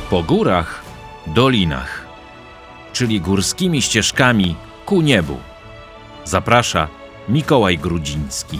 Po górach, dolinach, czyli górskimi ścieżkami ku niebu, zaprasza Mikołaj Grudziński.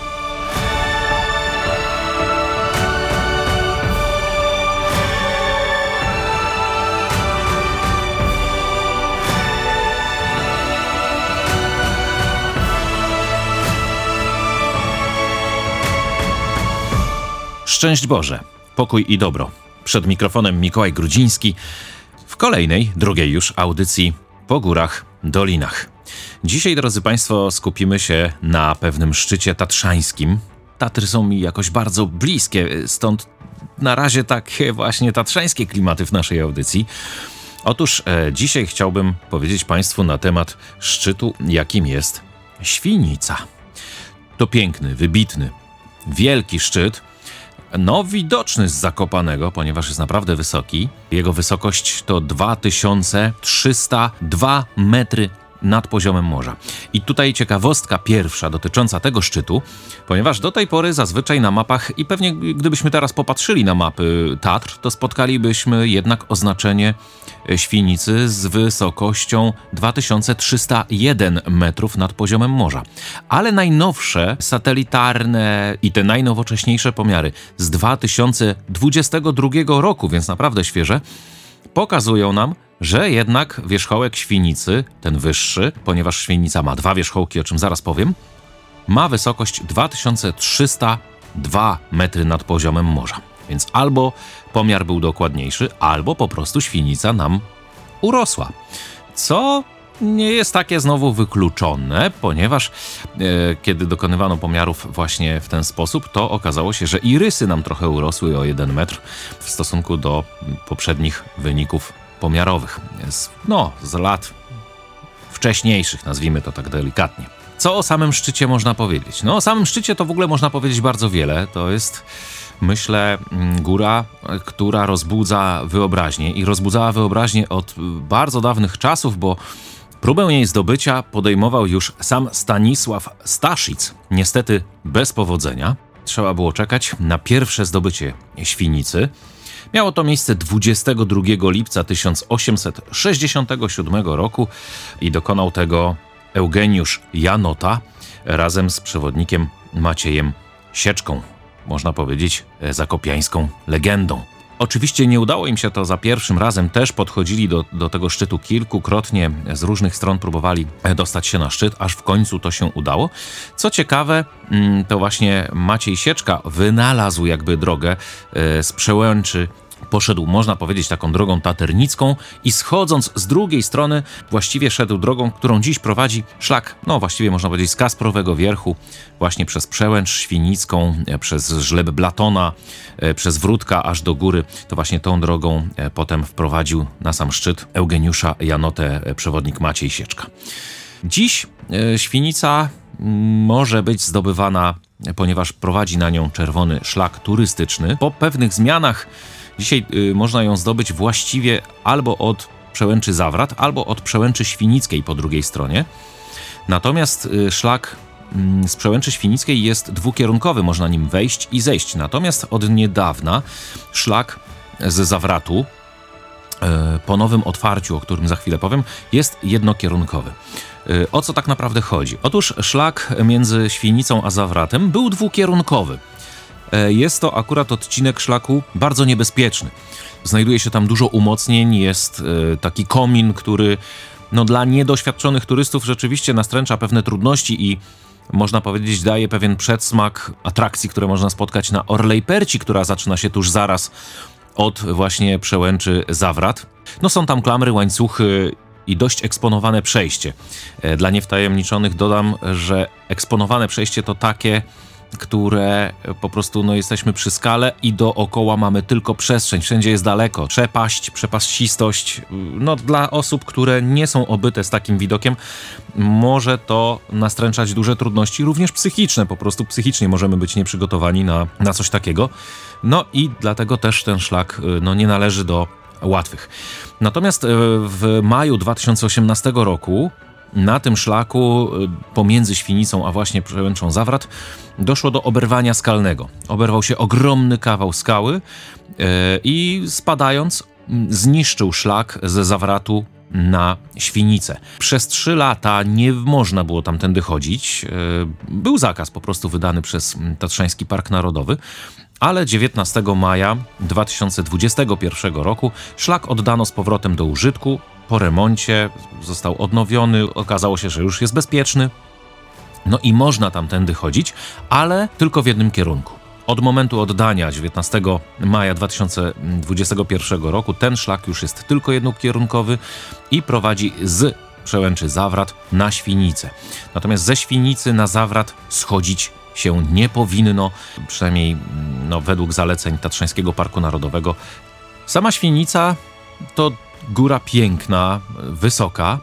Szczęść Boże, pokój i dobro. Przed mikrofonem Mikołaj Grudziński w kolejnej, drugiej już audycji Po górach, dolinach. Dzisiaj, drodzy Państwo, skupimy się na pewnym szczycie tatrzańskim. Tatry są mi jakoś bardzo bliskie, stąd na razie takie właśnie tatrzańskie klimaty w naszej audycji. Otóż dzisiaj chciałbym powiedzieć Państwu na temat szczytu, jakim jest Świnica. To piękny, wybitny, wielki szczyt, widoczny z Zakopanego, ponieważ jest naprawdę wysoki. Jego wysokość to 2302 metry nad poziomem morza. I tutaj ciekawostka pierwsza dotycząca tego szczytu, ponieważ do tej pory zazwyczaj na mapach, i pewnie gdybyśmy teraz popatrzyli na mapy Tatr, to spotkalibyśmy jednak oznaczenie Świnicy z wysokością 2301 metrów nad poziomem morza. Ale najnowsze satelitarne i te najnowocześniejsze pomiary z 2022 roku, więc naprawdę świeże, pokazują nam, że jednak wierzchołek Świnicy, ten wyższy, ponieważ Świnica ma dwa wierzchołki, o czym zaraz powiem, ma wysokość 2302 metry nad poziomem morza. Więc albo pomiar był dokładniejszy, albo po prostu Świnica nam urosła. Co nie jest takie znowu wykluczone, ponieważ kiedy dokonywano pomiarów właśnie w ten sposób, to okazało się, że i rysy nam trochę urosły o 1 metr w stosunku do poprzednich wyników pomiarowych. Z lat wcześniejszych, nazwijmy to tak delikatnie. Co o samym szczycie można powiedzieć? O samym szczycie to w ogóle można powiedzieć bardzo wiele. To jest, myślę, góra, która rozbudza wyobraźnię i rozbudzała wyobraźnię od bardzo dawnych czasów, bo próbę jej zdobycia podejmował już sam Stanisław Staszic, niestety bez powodzenia. Trzeba było czekać na pierwsze zdobycie Świnicy. Miało to miejsce 22 lipca 1867 roku i dokonał tego Eugeniusz Janota razem z przewodnikiem Maciejem Sieczką, można powiedzieć zakopiańską legendą. Oczywiście nie udało im się to za pierwszym razem, też podchodzili do tego szczytu kilkukrotnie, z różnych stron próbowali dostać się na szczyt, aż w końcu to się udało. Co ciekawe, to właśnie Maciej Sieczka wynalazł jakby drogę z Przełęczy. Poszedł, można powiedzieć, taką drogą taternicką i schodząc z drugiej strony właściwie szedł drogą, którą dziś prowadzi szlak, właściwie można powiedzieć z Kasprowego Wierchu, właśnie przez Przełęcz Świnicką, przez Żleb Blatona, przez Wrótka aż do góry. To właśnie tą drogą potem wprowadził na sam szczyt Eugeniusza Janotę przewodnik Maciej Sieczka. Dziś Świnica może być zdobywana, ponieważ prowadzi na nią czerwony szlak turystyczny. Po pewnych zmianach dzisiaj można ją zdobyć właściwie albo od Przełęczy Zawrat, albo od Przełęczy Świnickiej po drugiej stronie. Natomiast szlak z Przełęczy Świnickiej jest dwukierunkowy, można nim wejść i zejść. Natomiast od niedawna szlak z Zawratu, po nowym otwarciu, o którym za chwilę powiem, jest jednokierunkowy. O co tak naprawdę chodzi? Otóż szlak między Świnicą a Zawratem był dwukierunkowy. Jest to akurat odcinek szlaku bardzo niebezpieczny. Znajduje się tam dużo umocnień, jest taki komin, który dla niedoświadczonych turystów rzeczywiście nastręcza pewne trudności i można powiedzieć daje pewien przedsmak atrakcji, które można spotkać na Orlej Perci, która zaczyna się tuż zaraz od właśnie Przełęczy Zawrat. Są tam klamry, łańcuchy i dość eksponowane przejście. Dla niewtajemniczonych dodam, że eksponowane przejście to takie, które po prostu jesteśmy przy skale i dookoła mamy tylko przestrzeń, wszędzie jest daleko, przepaść, przepaścistość. Dla osób, które nie są obyte z takim widokiem, może to nastręczać duże trudności, również psychiczne, po prostu psychicznie możemy być nieprzygotowani na coś takiego. I dlatego też ten szlak nie należy do łatwych. Natomiast w maju 2018 roku na tym szlaku pomiędzy Świnicą a właśnie Przełęczą Zawrat doszło do oberwania skalnego. Oberwał się ogromny kawał skały i spadając zniszczył szlak ze Zawratu na Świnicę. Przez 3 lata nie można było tamtędy chodzić. Był zakaz po prostu wydany przez Tatrzański Park Narodowy, ale 19 maja 2021 roku szlak oddano z powrotem do użytku. Po remoncie został odnowiony, okazało się, że już jest bezpieczny. No i można tamtędy chodzić, ale tylko w jednym kierunku. Od momentu oddania 19 maja 2021 roku ten szlak już jest tylko jednokierunkowy i prowadzi z Przełęczy Zawrat na Świnicę. Natomiast ze Świnicy na Zawrat schodzić się nie powinno, przynajmniej według zaleceń Tatrzańskiego Parku Narodowego. Sama Świnica to góra piękna, wysoka.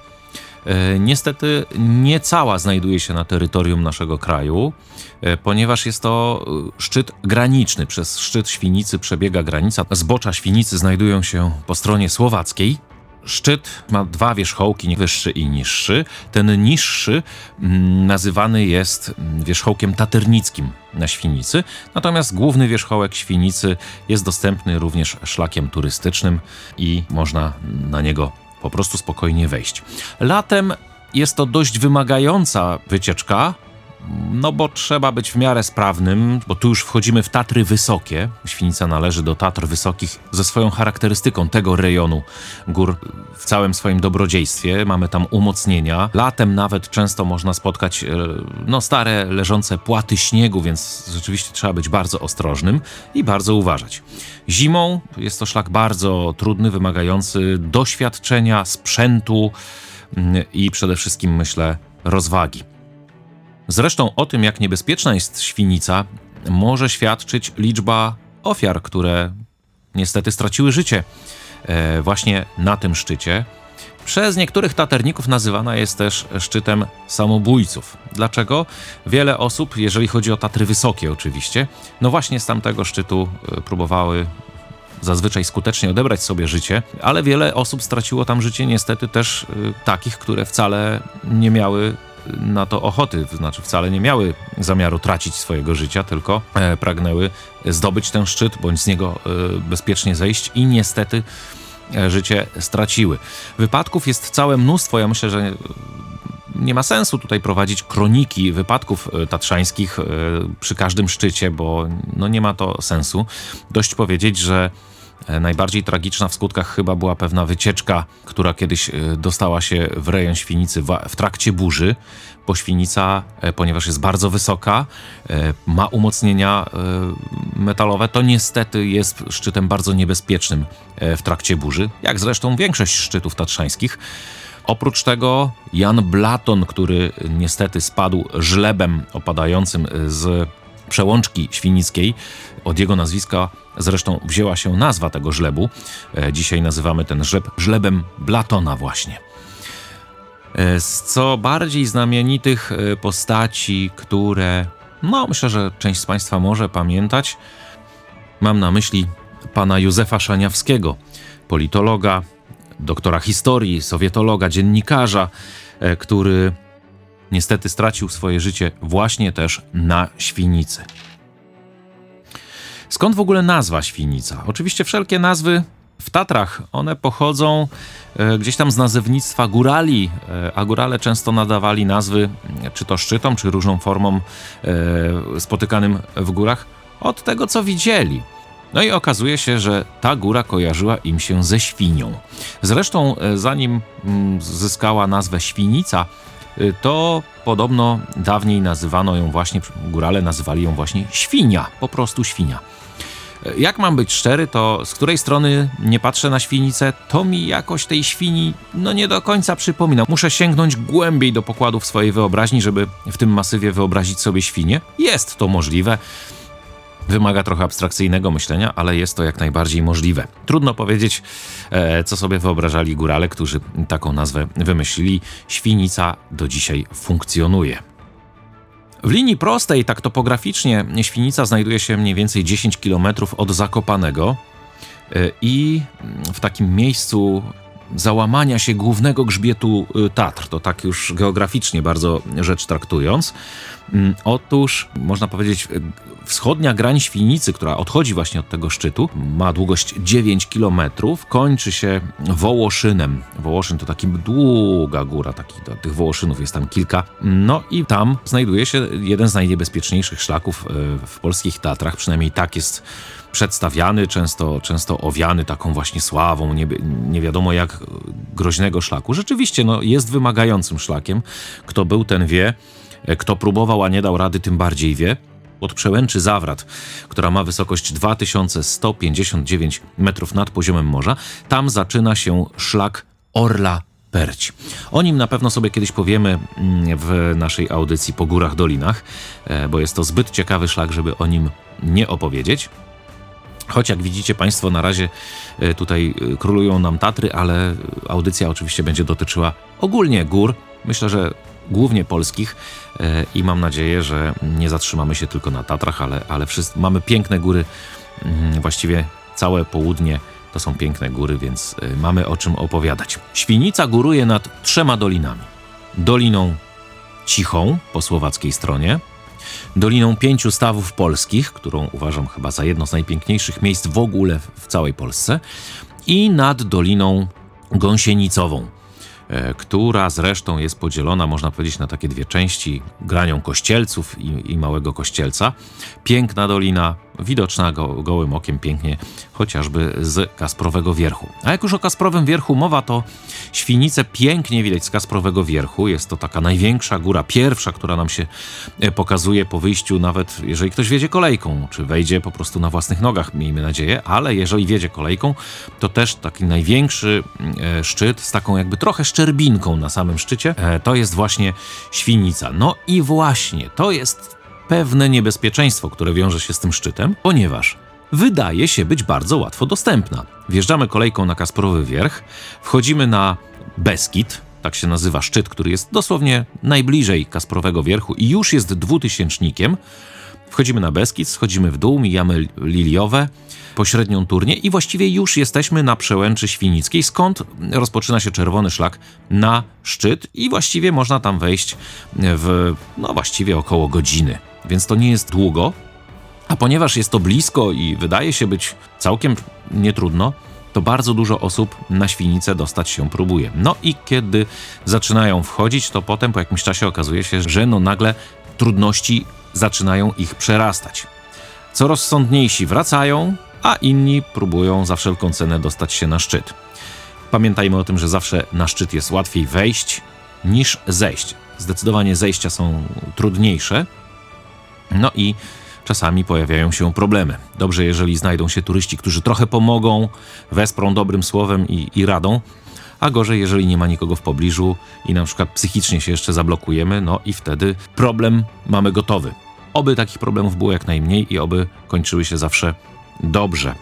Niestety nie cała znajduje się na terytorium naszego kraju, ponieważ jest to szczyt graniczny. Przez szczyt Świnicy przebiega granica. Zbocza Świnicy znajdują się po stronie słowackiej. Szczyt ma 2 wierzchołki, wyższy i niższy. Ten niższy nazywany jest wierzchołkiem taternickim na Świnicy, natomiast główny wierzchołek Świnicy jest dostępny również szlakiem turystycznym i można na niego po prostu spokojnie wejść. Latem jest to dość wymagająca wycieczka, bo trzeba być w miarę sprawnym, bo tu już wchodzimy w Tatry Wysokie. Świnica należy do Tatr Wysokich ze swoją charakterystyką tego rejonu gór w całym swoim dobrodziejstwie. Mamy tam umocnienia. Latem nawet często można spotkać stare, leżące płaty śniegu, więc rzeczywiście trzeba być bardzo ostrożnym i bardzo uważać. Zimą jest to szlak bardzo trudny, wymagający doświadczenia, sprzętu i przede wszystkim, myślę, rozwagi. Zresztą o tym, jak niebezpieczna jest Świnica, może świadczyć liczba ofiar, które niestety straciły życie właśnie na tym szczycie. Przez niektórych taterników nazywana jest też szczytem samobójców. Dlaczego? Wiele osób, jeżeli chodzi o Tatry Wysokie oczywiście, właśnie z tamtego szczytu próbowały zazwyczaj skutecznie odebrać sobie życie, ale wiele osób straciło tam życie niestety też takich, które wcale nie miały na to ochoty, to znaczy wcale nie miały zamiaru tracić swojego życia, tylko pragnęły zdobyć ten szczyt, bądź z niego bezpiecznie zejść i niestety życie straciły. Wypadków jest całe mnóstwo, ja myślę, że nie ma sensu tutaj prowadzić kroniki wypadków tatrzańskich przy każdym szczycie, bo nie ma to sensu. Dość powiedzieć, że najbardziej tragiczna w skutkach chyba była pewna wycieczka, która kiedyś dostała się w rejon Świnicy w trakcie burzy, bo Świnica, ponieważ jest bardzo wysoka, ma umocnienia metalowe, to niestety jest szczytem bardzo niebezpiecznym w trakcie burzy, jak zresztą większość szczytów tatrzańskich. Oprócz tego Jan Blaton, który niestety spadł żlebem opadającym z przełączki świnickiej, od jego nazwiska zresztą wzięła się nazwa tego żlebu. Dzisiaj nazywamy ten żleb żlebem Blatona właśnie. Z co bardziej znamienitych postaci, które myślę, że część z Państwa może pamiętać, mam na myśli pana Józefa Szaniawskiego, politologa, doktora historii, sowietologa, dziennikarza, który niestety stracił swoje życie właśnie też na Świnicy. Skąd w ogóle nazwa Świnica? Oczywiście wszelkie nazwy w Tatrach, one pochodzą gdzieś tam z nazewnictwa górali, a górale często nadawali nazwy czy to szczytom, czy różną formom spotykanym w górach od tego, co widzieli. No i okazuje się, że ta góra kojarzyła im się ze świnią. Zresztą zanim zyskała nazwę Świnica, to podobno dawniej nazywano ją właśnie, górale nazywali ją właśnie Świnia, po prostu Świnia. Jak mam być szczery, to z której strony nie patrzę na Świnicę, to mi jakoś tej świni nie do końca przypomina. Muszę sięgnąć głębiej do pokładów swojej wyobraźni, żeby w tym masywie wyobrazić sobie świnię. Jest to możliwe. Wymaga trochę abstrakcyjnego myślenia, ale jest to jak najbardziej możliwe. Trudno powiedzieć, co sobie wyobrażali górale, którzy taką nazwę wymyślili. Świnica do dzisiaj funkcjonuje. W linii prostej, tak topograficznie, Świnica znajduje się mniej więcej 10 km od Zakopanego i w takim miejscu załamania się głównego grzbietu Tatr, to tak już geograficznie bardzo rzecz traktując. Otóż, można powiedzieć, wschodnia grań Świnicy, która odchodzi właśnie od tego szczytu, ma długość 9 km, kończy się Wołoszynem. Wołoszyn to taka długa góra, tych Wołoszynów jest tam kilka. No i tam znajduje się jeden z najniebezpieczniejszych szlaków w polskich Tatrach, przynajmniej tak jest przedstawiany, często owiany taką właśnie sławą, nie wiadomo jak groźnego szlaku. Rzeczywiście jest wymagającym szlakiem. Kto był, ten wie. Kto próbował, a nie dał rady, tym bardziej wie. Od Przełęczy Zawrat, która ma wysokość 2159 metrów nad poziomem morza, tam zaczyna się szlak Orla-Perć. O nim na pewno sobie kiedyś powiemy w naszej audycji Po Górach Dolinach, bo jest to zbyt ciekawy szlak, żeby o nim nie opowiedzieć. Choć jak widzicie Państwo, na razie tutaj królują nam Tatry, ale audycja oczywiście będzie dotyczyła ogólnie gór. Myślę, że głównie polskich i mam nadzieję, że nie zatrzymamy się tylko na Tatrach, ale mamy piękne góry, właściwie całe południe to są piękne góry, więc mamy o czym opowiadać. Świnica góruje nad 3 dolinami. Doliną Cichą po słowackiej stronie, Doliną 5 Stawów Polskich, którą uważam chyba za jedno z najpiękniejszych miejsc w ogóle w całej Polsce, i nad Doliną Gąsienicową, która zresztą jest podzielona, można powiedzieć, na takie dwie części, granią Kościelców i Małego Kościelca. Piękna dolina, widoczna gołym okiem pięknie, chociażby z Kasprowego Wierchu. A jak już o Kasprowym Wierchu mowa, to Świnicę pięknie widać z Kasprowego Wierchu. Jest to taka największa góra, pierwsza, która nam się pokazuje po wyjściu, nawet jeżeli ktoś wjedzie kolejką, czy wejdzie po prostu na własnych nogach, miejmy nadzieję, ale jeżeli wjedzie kolejką, to też taki największy szczyt z taką jakby trochę szczerbinką na samym szczycie, to jest właśnie Świnica. No i właśnie, to jest pewne niebezpieczeństwo, które wiąże się z tym szczytem, ponieważ wydaje się być bardzo łatwo dostępna. Wjeżdżamy kolejką na Kasprowy Wierch, wchodzimy na Beskid, tak się nazywa szczyt, który jest dosłownie najbliżej Kasprowego Wierchu i już jest dwutysięcznikiem. Wchodzimy na Beskid, schodzimy w dół, mijamy Liliowe, pośrednią Turnię i właściwie już jesteśmy na Przełęczy Świnickiej, skąd rozpoczyna się czerwony szlak na szczyt i właściwie można tam wejść w, właściwie około godziny. Więc to nie jest długo, a ponieważ jest to blisko i wydaje się być całkiem nietrudno, to bardzo dużo osób na Świnicę dostać się próbuje. No i kiedy zaczynają wchodzić, to potem po jakimś czasie okazuje się, że nagle trudności zaczynają ich przerastać. Co rozsądniejsi wracają, a inni próbują za wszelką cenę dostać się na szczyt. Pamiętajmy o tym, że zawsze na szczyt jest łatwiej wejść niż zejść. Zdecydowanie zejścia są trudniejsze, no i czasami pojawiają się problemy. Dobrze, jeżeli znajdą się turyści, którzy trochę pomogą, wesprą dobrym słowem i radą, a gorzej, jeżeli nie ma nikogo w pobliżu i na przykład psychicznie się jeszcze zablokujemy, no i wtedy problem mamy gotowy. Oby takich problemów było jak najmniej i oby kończyły się zawsze dobrze.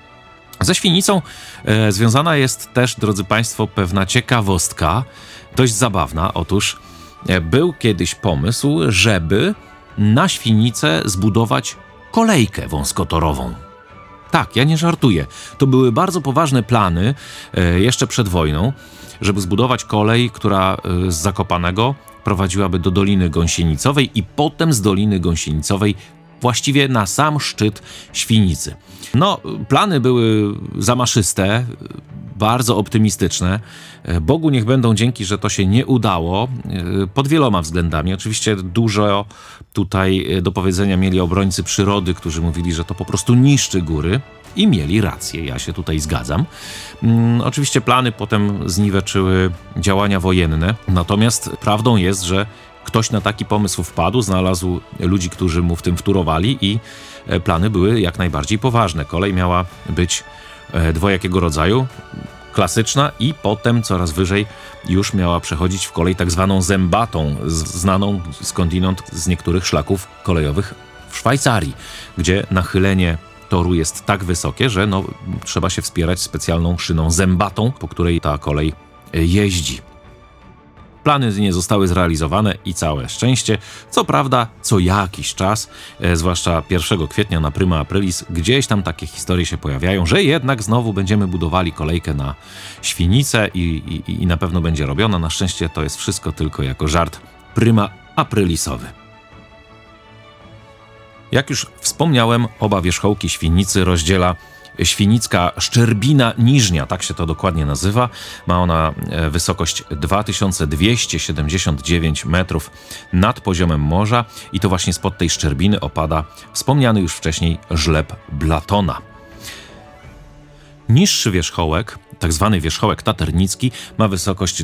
Ze Świnicą związana jest też, drodzy Państwo, pewna ciekawostka, dość zabawna. Otóż był kiedyś pomysł, żeby na Świnicę zbudować kolejkę wąskotorową. Tak, ja nie żartuję. To były bardzo poważne plany jeszcze przed wojną, żeby zbudować kolej, która z Zakopanego prowadziłaby do Doliny Gąsienicowej i potem z Doliny Gąsienicowej właściwie na sam szczyt Świnicy. Plany były zamaszyste, bardzo optymistyczne. Bogu niech będą dzięki, że to się nie udało pod wieloma względami. Oczywiście dużo tutaj do powiedzenia mieli obrońcy przyrody, którzy mówili, że to po prostu niszczy góry i mieli rację, ja się tutaj zgadzam. Oczywiście plany potem zniweczyły działania wojenne, natomiast prawdą jest, że ktoś na taki pomysł wpadł, znalazł ludzi, którzy mu w tym wtórowali i plany były jak najbardziej poważne. Kolej miała być dwojakiego rodzaju, klasyczna i potem coraz wyżej już miała przechodzić w kolej tak zwaną zębatą, znaną skądinąd z niektórych szlaków kolejowych w Szwajcarii, gdzie nachylenie toru jest tak wysokie, że trzeba się wspierać specjalną szyną zębatą, po której ta kolej jeździ. Plany nie zostały zrealizowane i całe szczęście. Co prawda, co jakiś czas, zwłaszcza 1 kwietnia na Prima Aprilis, gdzieś tam takie historie się pojawiają, że jednak znowu będziemy budowali kolejkę na Świnicę i na pewno będzie robiona. Na szczęście to jest wszystko tylko jako żart Prima Aprilisowy. Jak już wspomniałem, oba wierzchołki Świnicy rozdziela Świnicka Szczerbina Niżnia, tak się to dokładnie nazywa. Ma ona wysokość 2279 metrów nad poziomem morza i to właśnie spod tej szczerbiny opada wspomniany już wcześniej żleb Blatona. Niższy wierzchołek, tak zwany wierzchołek taternicki, ma wysokość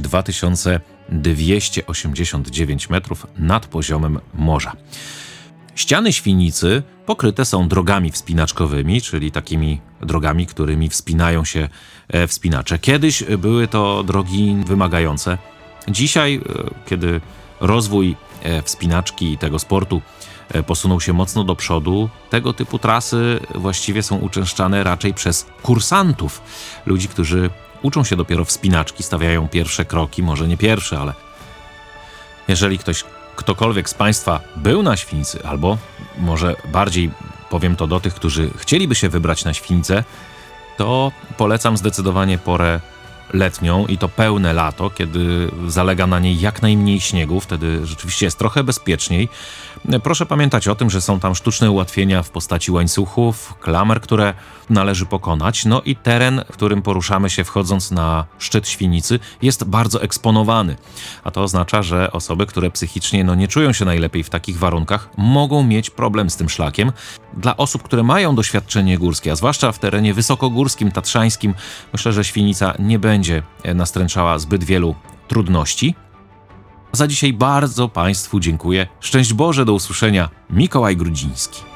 2289 metrów nad poziomem morza. Ściany Świnicy pokryte są drogami wspinaczkowymi, czyli takimi drogami, którymi wspinają się wspinacze. Kiedyś były to drogi wymagające. Dzisiaj, kiedy rozwój wspinaczki i tego sportu posunął się mocno do przodu, tego typu trasy właściwie są uczęszczane raczej przez kursantów. Ludzi, którzy uczą się dopiero wspinaczki, stawiają pierwsze kroki, może nie pierwsze, ale jeżeli ktokolwiek z Państwa był na Świnicy, albo może bardziej powiem to do tych, którzy chcieliby się wybrać na Świnicę, to polecam zdecydowanie porę letnią i to pełne lato, kiedy zalega na niej jak najmniej śniegu, wtedy rzeczywiście jest trochę bezpieczniej. Proszę pamiętać o tym, że są tam sztuczne ułatwienia w postaci łańcuchów, klamer, które należy pokonać, no i teren, w którym poruszamy się wchodząc na szczyt Świnicy, jest bardzo eksponowany, a to oznacza, że osoby, które psychicznie nie czują się najlepiej w takich warunkach, mogą mieć problem z tym szlakiem. Dla osób, które mają doświadczenie górskie, a zwłaszcza w terenie wysokogórskim, tatrzańskim, myślę, że Świnica nie będzie nastręczała zbyt wielu trudności. Za dzisiaj bardzo Państwu dziękuję. Szczęść Boże, do usłyszenia. Mikołaj Grudziński.